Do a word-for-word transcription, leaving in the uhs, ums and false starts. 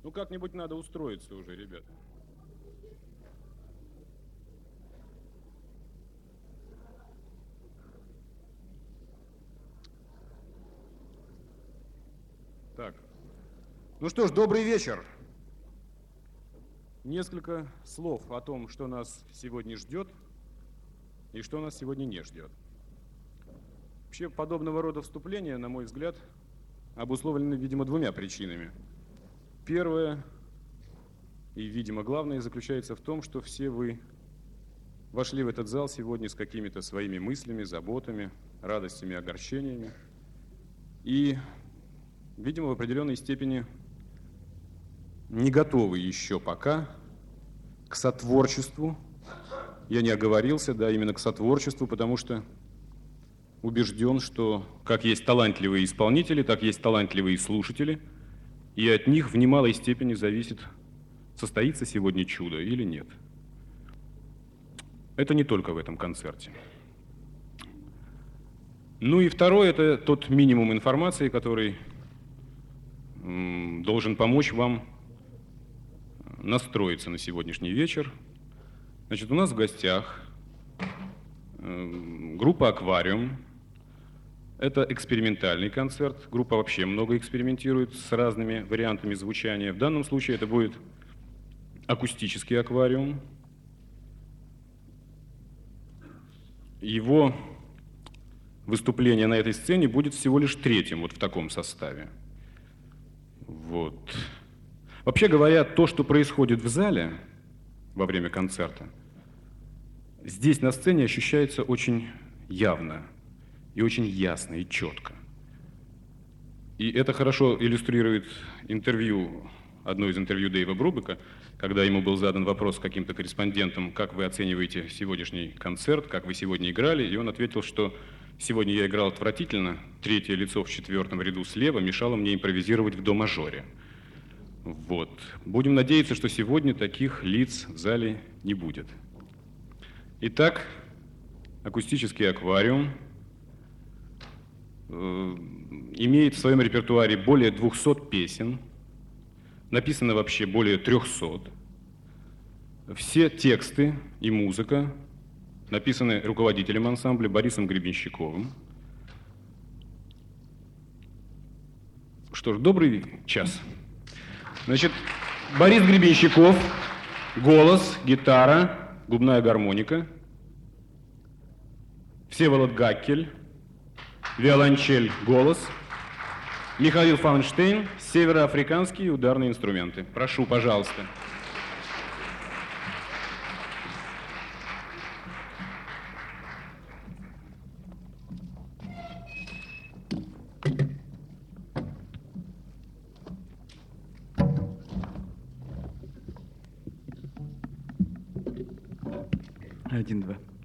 Ну, как-нибудь надо устроиться уже, ребята. Так. Ну что ж, добрый вечер. Несколько слов о том, что нас сегодня ждет и что нас сегодня не ждет. Вообще, подобного рода вступления, на мой взгляд, обусловлены, видимо, двумя причинами. Первое и, видимо, главное заключается в том, что все вы вошли в этот зал сегодня с какими-то своими мыслями, заботами, радостями, огорчениями. И, видимо, в определенной степени не готовы еще пока к сотворчеству. Я не оговорился, да, именно к сотворчеству, потому что убежден, что как есть талантливые исполнители, так есть талантливые слушатели, и от них в немалой степени зависит, состоится сегодня чудо или нет. Это не только в этом концерте. Ну и второе, это тот минимум информации, который м, должен помочь вам настроиться на сегодняшний вечер. Значит, у нас в гостях э, группа «Аквариум». Это экспериментальный концерт. Группа вообще много экспериментирует с разными вариантами звучания. В данном случае это будет акустический аквариум. Его выступление на этой сцене будет всего лишь третьим вот в таком составе. Вот. Вообще говоря, то, что происходит в зале во время концерта, здесь на сцене ощущается очень явно, и очень ясно, и четко. И это хорошо иллюстрирует интервью, одно из интервью Дэйва Брубека, когда ему был задан вопрос каким-то корреспондентам, как вы оцениваете сегодняшний концерт, как вы сегодня играли, и он ответил, что сегодня я играл отвратительно, третье лицо в четвертом ряду слева мешало мне импровизировать в до-мажоре. Вот. Будем надеяться, что сегодня таких лиц в зале не будет. Итак, акустический аквариум имеет в своем репертуаре более двухсот песен, написано вообще более трехсот. Все тексты и музыка написаны руководителем ансамбля Борисом Гребенщиковым. Что ж, добрый час. Значит, Борис Гребенщиков, голос, гитара, губная гармоника. Всеволод Гаккель, виолончель, голос. Михаил Фанштейн, североафриканские ударные инструменты. Прошу, пожалуйста. Один, два.